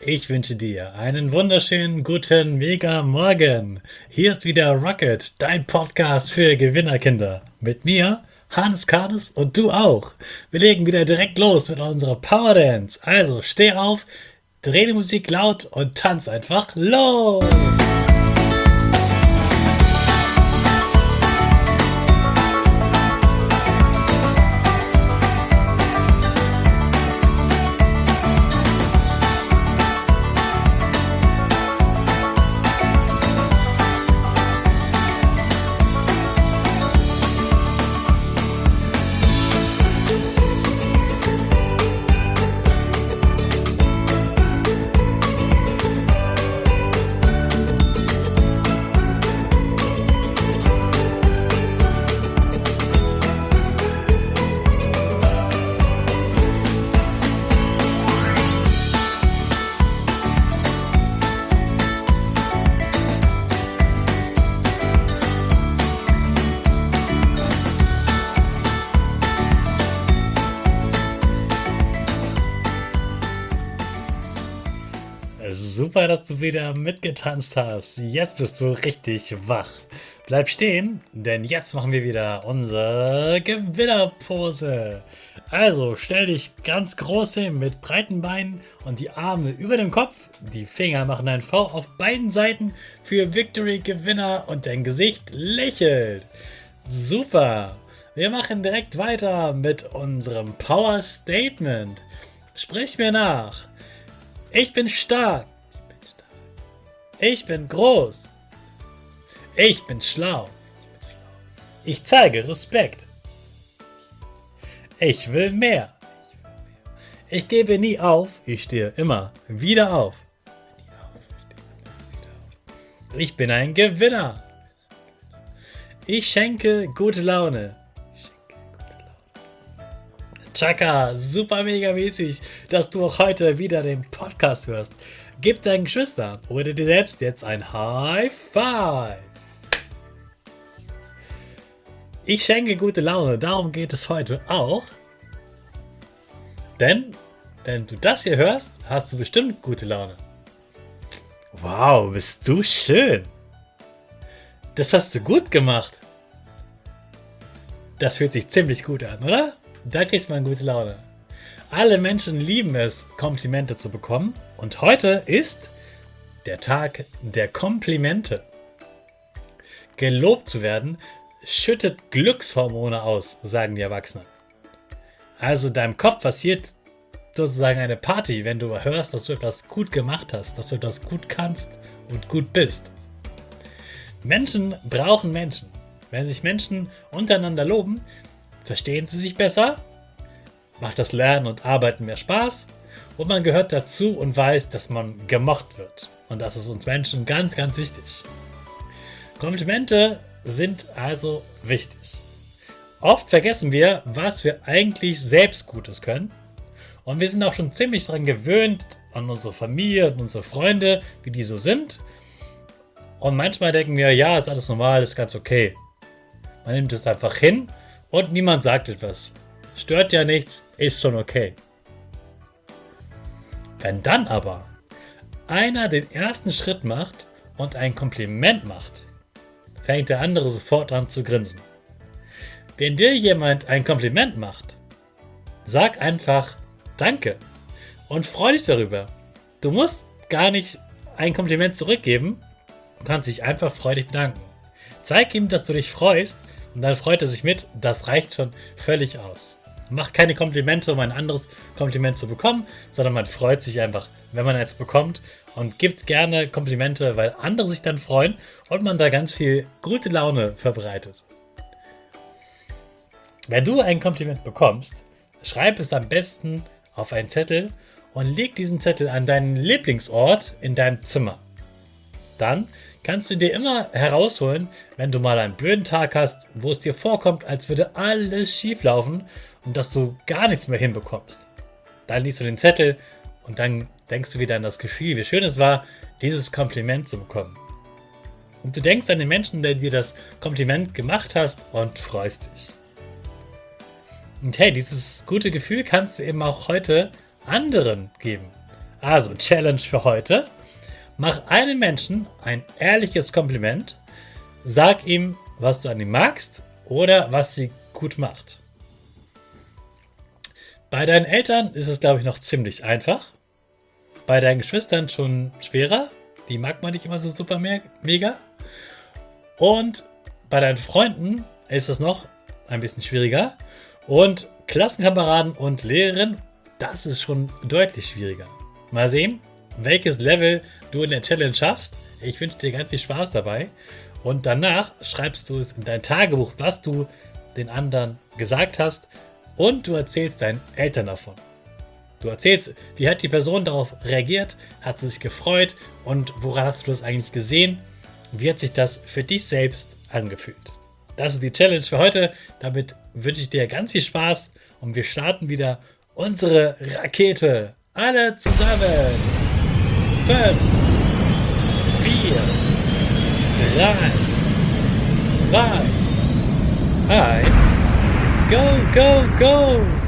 Ich wünsche dir einen wunderschönen guten Mega Morgen. Hier ist wieder Rocket, dein Podcast für Gewinnerkinder. Mit mir, Hannes Karnes und du auch. Wir legen wieder direkt los mit unserer Power Dance. Also steh auf, dreh die Musik laut und tanz einfach los. Super, dass du wieder mitgetanzt hast. Jetzt bist du richtig wach. Bleib stehen, denn jetzt machen wir wieder unsere Gewinnerpose. Also stell dich ganz groß hin mit breiten Beinen und die Arme über dem Kopf. Die Finger machen ein V auf beiden Seiten für Victory Gewinner und dein Gesicht lächelt. Super. Wir machen direkt weiter mit unserem Power Statement. Sprich mir nach. Ich bin stark. Ich bin groß. Ich bin schlau. Ich zeige Respekt. Ich will mehr. Ich gebe nie auf. Ich stehe immer wieder auf. Ich bin ein Gewinner. Ich schenke gute Laune. Chaka, super mega mäßig, dass du auch heute wieder den Podcast hörst. Gib deinen Geschwistern oder dir selbst jetzt ein High Five. Ich schenke gute Laune, darum geht es heute auch. Denn, wenn du das hier hörst, hast du bestimmt gute Laune. Wow, bist du schön. Das hast du gut gemacht. Das fühlt sich ziemlich gut an, oder? Da kriegt man gute Laune. Alle Menschen lieben es, Komplimente zu bekommen. Und heute ist der Tag der Komplimente. Gelobt zu werden, schüttet Glückshormone aus, sagen die Erwachsenen. Also deinem Kopf passiert sozusagen eine Party, wenn du hörst, dass du etwas gut gemacht hast, dass du etwas gut kannst und gut bist. Menschen brauchen Menschen. Wenn sich Menschen untereinander loben, verstehen sie sich besser, macht das Lernen und Arbeiten mehr Spaß und man gehört dazu und weiß, dass man gemocht wird. Und das ist uns Menschen ganz, ganz wichtig. Komplimente sind also wichtig. Oft vergessen wir, was wir eigentlich selbst Gutes können. Und wir sind auch schon ziemlich daran gewöhnt, an unsere Familie und unsere Freunde, wie die so sind. Und manchmal denken wir, ja, ist alles normal, ist ganz okay. Man nimmt es einfach hin und niemand sagt etwas. Stört ja nichts, ist schon okay. Wenn dann aber einer den ersten Schritt macht und ein Kompliment macht, fängt der andere sofort an zu grinsen. Wenn dir jemand ein Kompliment macht, sag einfach Danke und freu dich darüber. Du musst gar nicht ein Kompliment zurückgeben, du kannst dich einfach freudig bedanken. Zeig ihm, dass du dich freust und dann freut er sich mit, das reicht schon völlig aus. Mach keine Komplimente, um ein anderes Kompliment zu bekommen, sondern man freut sich einfach, wenn man eins bekommt und gibt gerne Komplimente, weil andere sich dann freuen und man da ganz viel gute Laune verbreitet. Wenn du ein Kompliment bekommst, schreib es am besten auf einen Zettel und leg diesen Zettel an deinen Lieblingsort in deinem Zimmer. Dann kannst du dir immer herausholen, wenn du mal einen blöden Tag hast, wo es dir vorkommt, als würde alles schief laufen und dass du gar nichts mehr hinbekommst. Dann liest du den Zettel und dann denkst du wieder an das Gefühl, wie schön es war, dieses Kompliment zu bekommen. Und du denkst an den Menschen, der dir das Kompliment gemacht hast und freust dich. Und hey, dieses gute Gefühl kannst du eben auch heute anderen geben. Also, Challenge für heute. Mach einem Menschen ein ehrliches Kompliment. Sag ihm, was du an ihm magst oder was sie gut macht. Bei deinen Eltern ist es, glaube ich, noch ziemlich einfach. Bei deinen Geschwistern schon schwerer. Die mag man nicht immer so super mega. Und bei deinen Freunden ist es noch ein bisschen schwieriger. Und Klassenkameraden und Lehrerinnen, das ist schon deutlich schwieriger. Mal sehen, welches Level du in der Challenge schaffst. Ich wünsche dir ganz viel Spaß dabei. Und danach schreibst du es in dein Tagebuch, was du den anderen gesagt hast. Und du erzählst deinen Eltern davon. Du erzählst, wie hat die Person darauf reagiert, hat sie sich gefreut und woran hast du das eigentlich gesehen? Wie hat sich das für dich selbst angefühlt? Das ist die Challenge für heute. Damit wünsche ich dir ganz viel Spaß und wir starten wieder unsere Rakete. Alle zusammen. 5, 4, 3, 2, 1. Go, go, go!